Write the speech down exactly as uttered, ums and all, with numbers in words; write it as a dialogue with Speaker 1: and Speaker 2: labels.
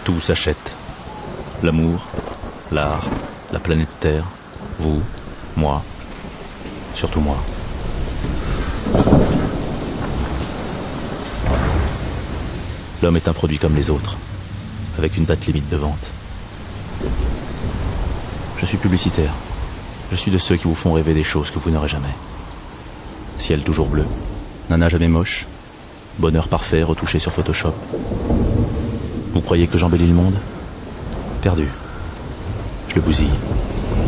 Speaker 1: Tout s'achète. L'amour, l'art, la planète Terre, vous, moi, surtout moi. L'homme est un produit comme les autres, avec une date limite de vente. Je suis publicitaire. Je suis de ceux qui vous font rêver des choses que vous n'aurez jamais. Ciel toujours bleu, nana jamais moche, bonheur parfait retouché sur Photoshop. Vous croyez que j'embellis le monde ? Perdu. Je le bousille.